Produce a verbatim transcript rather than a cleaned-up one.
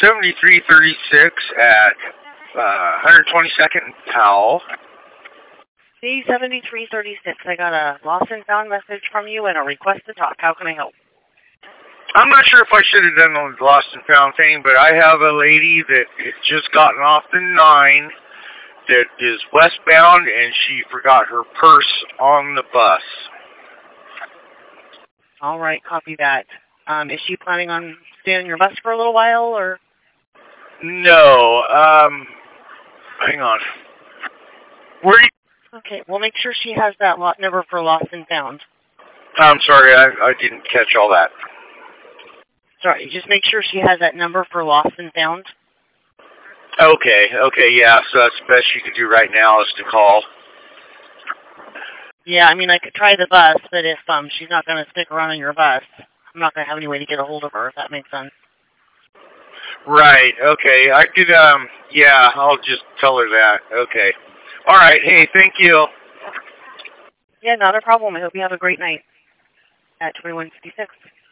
seventy-three thirty-six at uh, one hundred twenty-second and Powell. C seventy-three thirty-six, I got a lost and found message from you and a request to talk. How can I help? I'm not sure if I should have done the lost and found thing, but I have a lady that had just gotten off the nine that is westbound, and she forgot her purse on the bus. All right, copy that. Um, is she planning on staying on your bus for a little while, or? No. Um, hang on. Where do you... Okay, well, make sure she has that lot number for lost and found. I'm sorry, I, I didn't catch all that. Sorry, just make sure she has that number for lost and found. Okay, okay, yeah, so that's the best you could do right now is to call. Yeah, I mean, I could try the bus, but if um she's not going to stick around on your bus, I'm not going to have any way to get a hold of her, if that makes sense. Right, okay, I could, um, yeah, I'll just tell her that, okay. All right, hey, thank you. Yeah, not a problem. I hope you have a great night at twenty-one fifty-six.